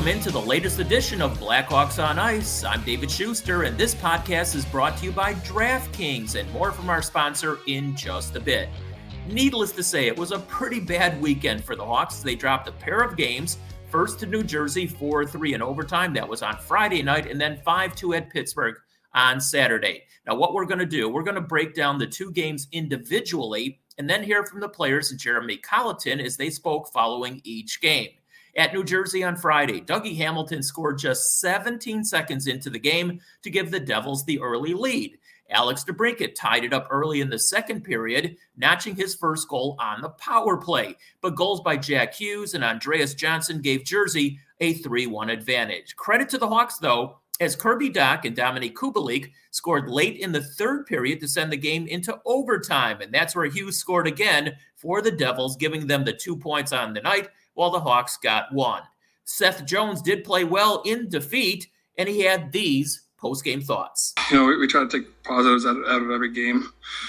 Welcome into the latest edition of Blackhawks on Ice. I'm David Schuster, and this podcast is brought to you by DraftKings, and more from our sponsor in just a bit. Needless to say, it was a pretty bad weekend for the Hawks. They dropped a pair of games, first to New Jersey 4-3 in overtime. That was on Friday night, and then 5-2 at Pittsburgh on Saturday. Now, what we're going to do, we're going to break down the two games individually and then hear from the players and Jeremy Colliton as they spoke following each game. At New Jersey on Friday, Dougie Hamilton scored just 17 seconds into the game to give the Devils the early lead. Alex DeBrincat tied it up early in the second period, notching his first goal on the power play. But goals by Jack Hughes and Andreas Johnson gave Jersey a 3-1 advantage. Credit to the Hawks, though, as Kirby Dach and Dominik Kubalik scored late in the third period to send the game into overtime. And that's where Hughes scored again for the Devils, giving them the 2 points on the night, while the Hawks got one. Seth Jones did play well in defeat, and he had these post-game thoughts. We try to take positives out of every game.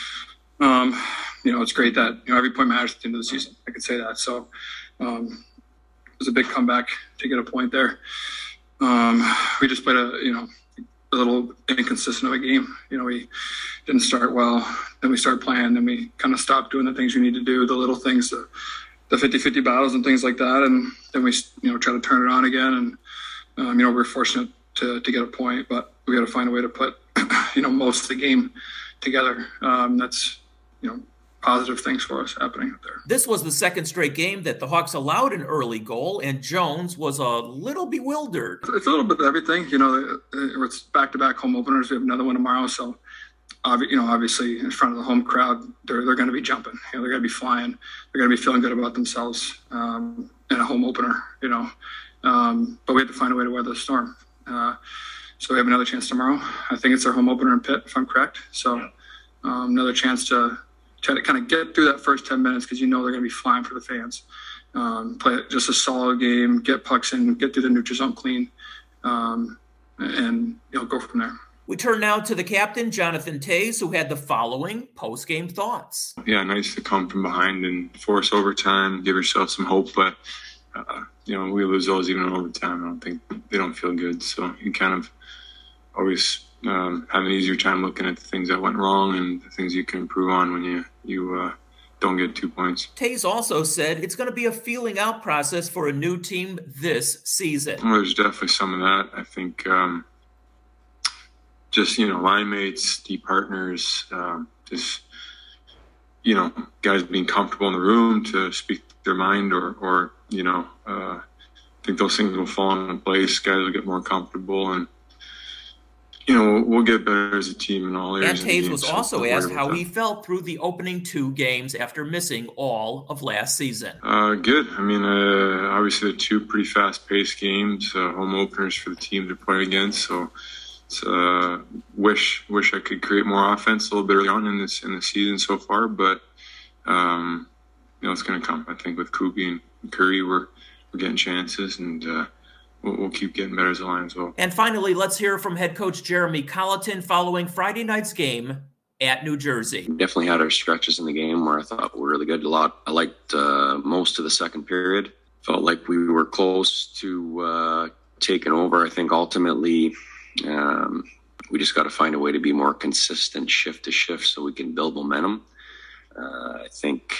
It's great that, every point matters at the end of the season. I could say that. So it was a big comeback to get a point there. We just played a little inconsistent of a game. We didn't start well, then we started playing, then we kind of stopped doing the things we need to do, the little things, the 50-50 battles and things like that. And then we, try to turn it on again. And, we're fortunate to get a point, but we got to find a way to put, most of the game together. That's, positive things for us happening up there. This was the second straight game that the Hawks allowed an early goal, and Jones was a little bewildered. It's a little bit of everything. It's back-to-back home openers. We have another one tomorrow, so obviously in front of the home crowd, they're going to be jumping. They're going to be flying. They're going to be feeling good about themselves in a home opener. But we have to find a way to weather the storm. So we have another chance tomorrow. I think it's our home opener in Pitt, if I'm correct. So another chance to try to kind of get through that first 10 minutes because they're going to be flying for the fans. Play just a solid game, get pucks in, get through the neutral zone clean, and go from there. We turn now to the captain, Jonathan Toews, who had the following post-game thoughts. Yeah, nice to come from behind and force overtime, give yourself some hope. But, we lose those even in overtime. I don't think they don't feel good. So you kind of always have an easier time looking at the things that went wrong and the things you can improve on when you don't get 2 points. Taze also said it's going to be a feeling out process for a new team this season. Well, there's definitely some of that. I think line mates, deep partners, guys being comfortable in the room to speak their mind or I think those things will fall into place. Guys will get more comfortable and we'll get better as a team in all areas. And Taves was also asked how he felt through the opening two games after missing all of last season. Good. Obviously the two pretty fast-paced games, home openers for the team to play against. So it's wish I could create more offense a little bit early on in the season so far, but it's going to come. I think with Kubi and Curry, we're getting chances and. We'll keep getting better as a line as well. And finally, let's hear from head coach Jeremy Colliton following Friday night's game at New Jersey. Definitely had our stretches in the game where I thought were really good. I liked most of the second period. Felt like we were close to taking over. I think ultimately we just got to find a way to be more consistent shift to shift so we can build momentum. I think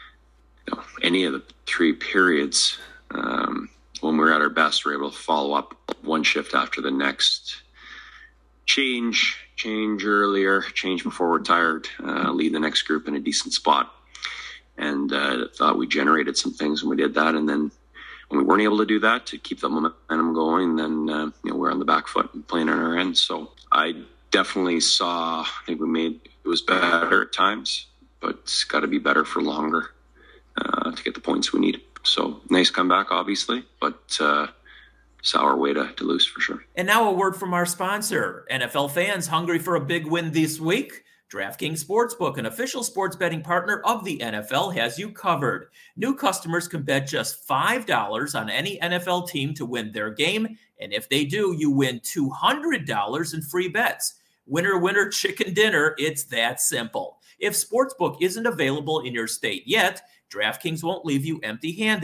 any of the three periods when we were at our best, we were able to follow up one shift after the next, change earlier, change before we're tired, lead the next group in a decent spot. And thought we generated some things when we did that. And then when we weren't able to do that, to keep the momentum going, then we're on the back foot and playing on our end. So I definitely saw, I think it was better at times, but it's got to be better for longer to get the points we need. So nice comeback, obviously, but sour way to lose for sure. And now a word from our sponsor. NFL fans hungry for a big win this week? DraftKings Sportsbook, an official sports betting partner of the NFL, has you covered. New customers can bet just $5 on any NFL team to win their game, and if they do, you win $200 in free bets. Winner, winner, chicken dinner, it's that simple. If Sportsbook isn't available in your state yet, DraftKings won't leave you empty-handed.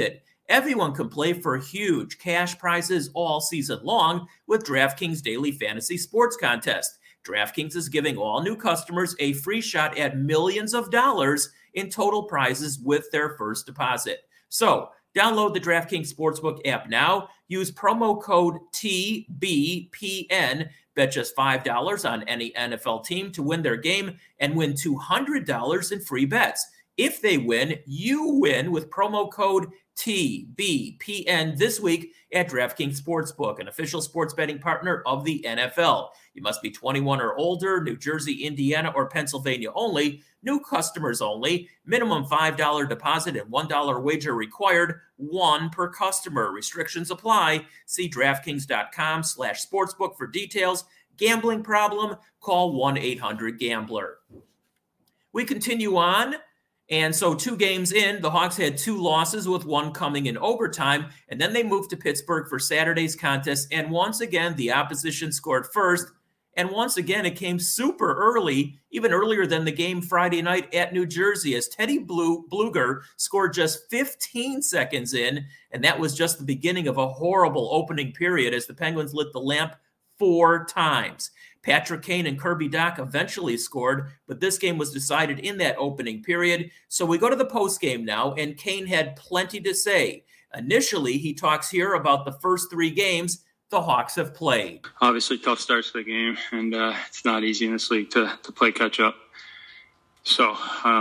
Everyone can play for huge cash prizes all season long with DraftKings Daily Fantasy Sports Contest. DraftKings is giving all new customers a free shot at millions of dollars in total prizes with their first deposit. So, download the DraftKings Sportsbook app now. Use promo code TBPN. Bet just $5 on any NFL team to win their game and win $200 in free bets. If they win, you win with promo code TBPN this week at DraftKings Sportsbook, an official sports betting partner of the NFL. You must be 21 or older, New Jersey, Indiana, or Pennsylvania only, new customers only, minimum $5 deposit and $1 wager required, one per customer. Restrictions apply. See DraftKings.com/sportsbook for details. Gambling problem? Call 1-800-GAMBLER. We continue on. And so 2 games in, the Hawks had 2 losses with one coming in overtime, and then they moved to Pittsburgh for Saturday's contest, and once again, the opposition scored first, and once again, it came super early, even earlier than the game Friday night at New Jersey, as Teddy Bluger scored just 15 seconds in, and that was just the beginning of a horrible opening period as the Penguins lit the lamp 4 times. Patrick Kane and Kirby Dach eventually scored, but this game was decided in that opening period. So we go to the postgame now, and Kane had plenty to say. Initially, he talks here about the first 3 games the Hawks have played. Obviously, tough starts to the game, and it's not easy in this league to play catch-up. So,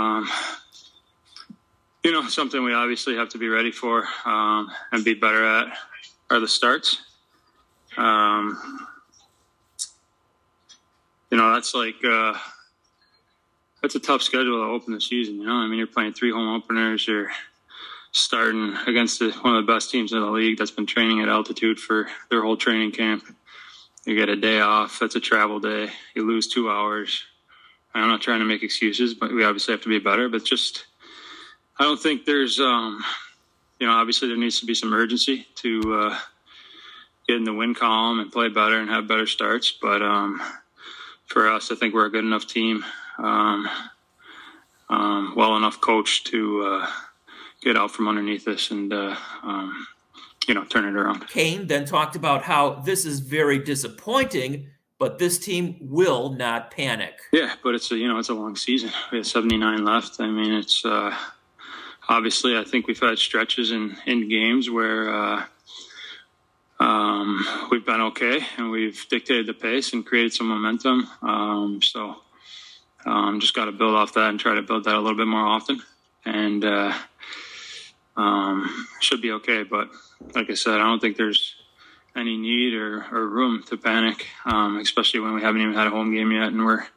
something we obviously have to be ready for and be better at are the starts. That's a tough schedule to open the season. You're playing 3 home openers. You're starting against one of the best teams in the league that's been training at altitude for their whole training camp. You get a day off. That's a travel day. You lose 2 hours. I'm not trying to make excuses, but we obviously have to be better. But I don't think there's, obviously there needs to be some urgency to get in the win column and play better and have better starts. But for us, I think we're a good enough team, well enough coached to get out from underneath us and, turn it around. Kane then talked about how this is very disappointing, but this team will not panic. Yeah, but it's a long season. We have 79 left. It's obviously I think we've had stretches in games where we've been okay and we've dictated the pace and created some momentum. Just got to build off that and try to build that a little bit more often, and should be okay. But like I said, I don't think there's any need or room to panic, especially when we haven't even had a home game yet, and we're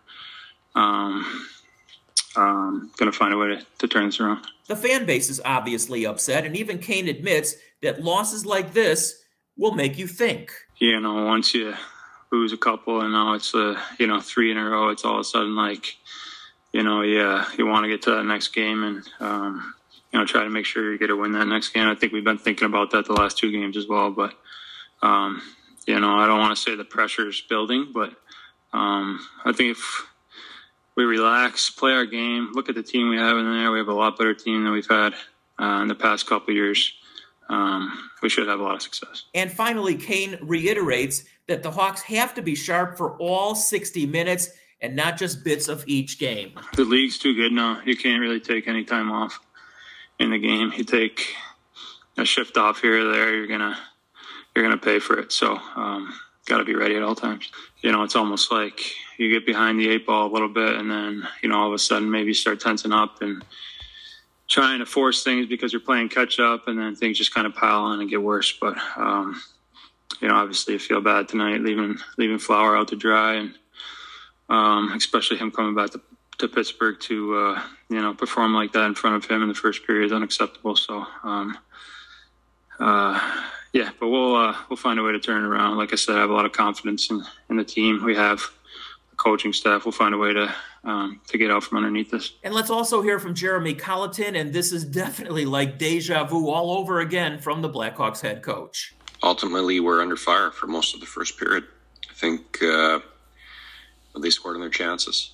going to find a way to turn this around. The fan base is obviously upset, and even Kane admits that losses like this will make you think. Once you lose a couple and now it's 3 in a row, it's all of a sudden like, you want to get to that next game and, try to make sure you get to win that next game. I think we've been thinking about that the last 2 games as well, but, I don't want to say the pressure's building, but I think if we relax, play our game, look at the team we have in there, we have a lot better team than we've had in the past couple of years. We should have a lot of success. And finally, Kane reiterates that the Hawks have to be sharp for all 60 minutes and not just bits of each game. The league's too good now. You can't really take any time off in the game. You take a shift off here or there, you're gonna pay for it. So got to be ready at all times. It's almost like you get behind the 8 ball a little bit, and then all of a sudden maybe start tensing up and trying to force things because you're playing catch up, and then things just kind of pile on and get worse. But obviously you feel bad tonight leaving Flower out to dry, and especially him coming back to Pittsburgh to perform like that in front of him in the first period is unacceptable. So but we'll find a way to turn it around. Like I said, I have a lot of confidence in the team we have. Coaching staff will find a way to get out from underneath this. And let's also hear from Jeremy Colleton, and this is definitely like deja vu all over again from the Blackhawks head coach. Ultimately, we're under fire for most of the first period. I think they scored on their chances.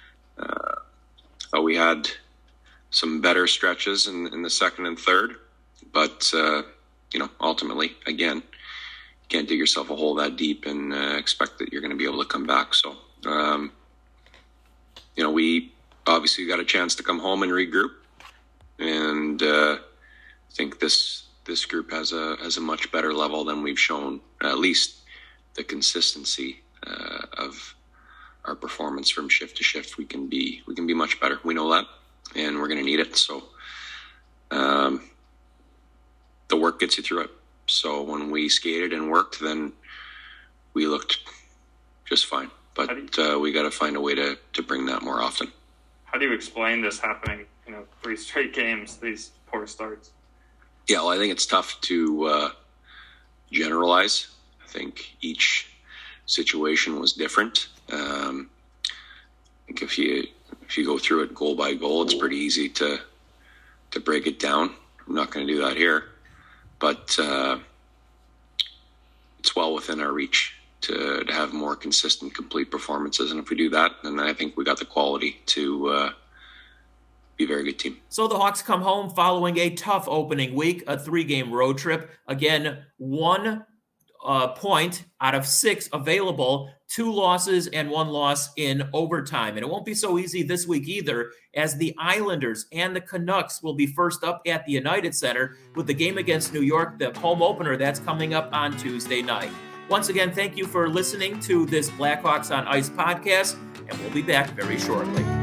We had some better stretches in the second and third. But, ultimately, again, you can't dig yourself a hole that deep and expect that you're going to be able to come back. So, we obviously got a chance to come home and regroup. And I think this group has a much better level than we've shown, at least the consistency of our performance from shift to shift. We can be much better. We know that, and we're going to need it. So the work gets you through it. So when we skated and worked, then we looked just fine. But we got to find a way to bring that more often. How do you explain this happening, 3 straight games, these poor starts? Yeah, well, I think it's tough to generalize. I think each situation was different. I think if you go through it goal by goal, it's pretty easy to break it down. I'm not going to do that here, but it's well within our reach to have more consistent, complete performances. And if we do that, then I think we got the quality to be a very good team. So the Hawks come home following a tough opening week, a 3-game road trip. Again, 1 point out of 6 available, 2 losses and 1 loss in overtime. And it won't be so easy this week either, as the Islanders and the Canucks will be first up at the United Center with the game against New York, the home opener that's coming up on Tuesday night. Once again, thank you for listening to this Blackhawks on Ice podcast, and we'll be back very shortly.